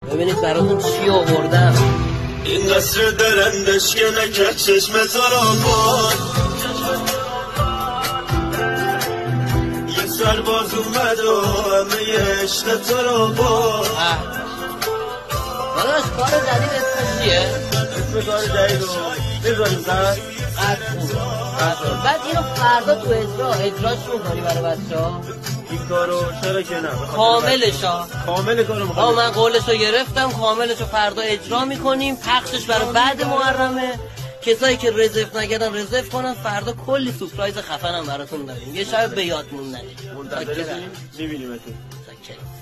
ببینید براتون چی آوردم. این قصر درندش که نکرد چشم ترابان، یه سرباز اومد و همه عشق ترابان. داداش کار جدید اسمش چیه؟ اسم کار جدید رو بذاریم زن بعد اینو فردا تو اجراش میکنی برای بچه ها؟ این کارو چرا که نه کاملشا کامل کارو میخوام. من قولشو گرفتم، کاملشو فردا اجرا میکنیم، پخشش برای بعد محرمه. کسایی که رزرو نکردن رزرو کنن، فردا کلی سورپرایز خفنم براتون داریم، یه شب به یاد موندنی. منتظر میبینیمتون.